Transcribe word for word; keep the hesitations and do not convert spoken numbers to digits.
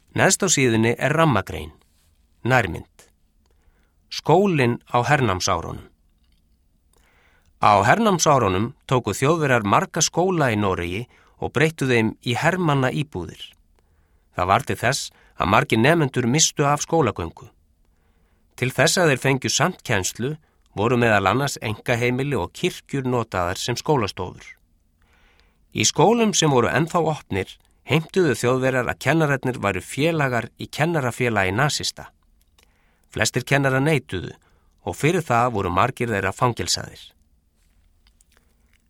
Neðst á síðunni er rammagrein, nærmynd. Skólinn á hernámsárunum. Á hernámsárunum tóku Þjóðverjar marga skóla í Noregi og breyttu þeim í hermanna íbúðir. Það var til þess að margir nemendur mistu af skólagöngu. Til þess að þeir fengju samt kennslu voru meðal annars einkaheimili og kirkjur notaðar sem skólastofur. Í skólum sem voru ennþá opnir heimtuðu Þjóðverjar að kennararnir væru félagar í kennarafélagi nasista. Flestir kennara neituðu og fyrir það voru margir þeirra fangelsaðir.